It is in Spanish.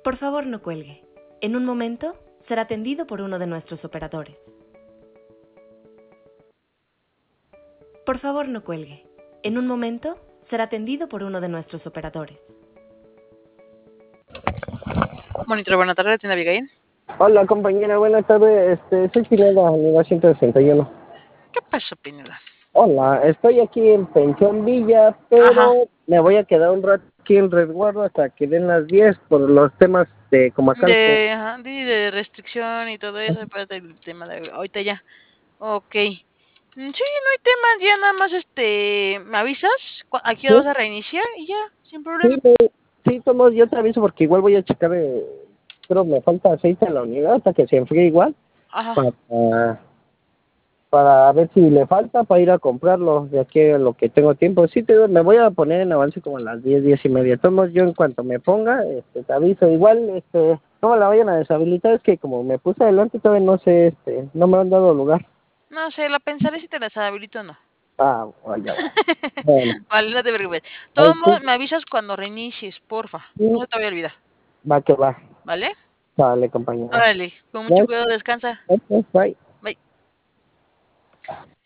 Por favor, no cuelgue. En un momento será atendido por uno de nuestros operadores. Por favor, no cuelgue. En un momento será atendido por uno de nuestros operadores. Monitor, buena tarde, tienda Abigail. Hola compañera, buenas tardes. Soy Pineda, unidad 161. ¿Qué pasó, Pineda? Hola, estoy aquí en Pensión Villa, Ajá. pero me voy a quedar un rato aquí en resguardo hasta que den las 10 por los temas de como acá. De restricción y todo eso, espérate el tema de ahorita ya. Ok. Sí, no hay tema, ya nada más me avisas a qué Sí, hora vas a reiniciar y ya, sin problema. sí, sí, Tomás, yo te aviso porque igual voy a checar, pero me falta aceite en la unidad hasta que se enfríe igual Ajá. para, para ver si le falta para ir a comprarlo de aquí a lo que tengo tiempo. Sí, me voy a poner en avance como a las 10, 10 y media. Tomás, yo en cuanto me ponga, te aviso. Igual, no me la vayan a deshabilitar, es que como me puse adelante todavía no sé, no me han dado lugar. No sé, la pensaré si te las habilito o no. Ah, vaya, va. Bueno, Vale, no te preocupes. ahí Todo modo, sí, me avisas cuando reinicies, porfa. No sí, se te vaya a olvidar. va que va. ¿Vale? Vale, compañera. Órale, con mucho Bye, cuidado, descansa. bye. Bye.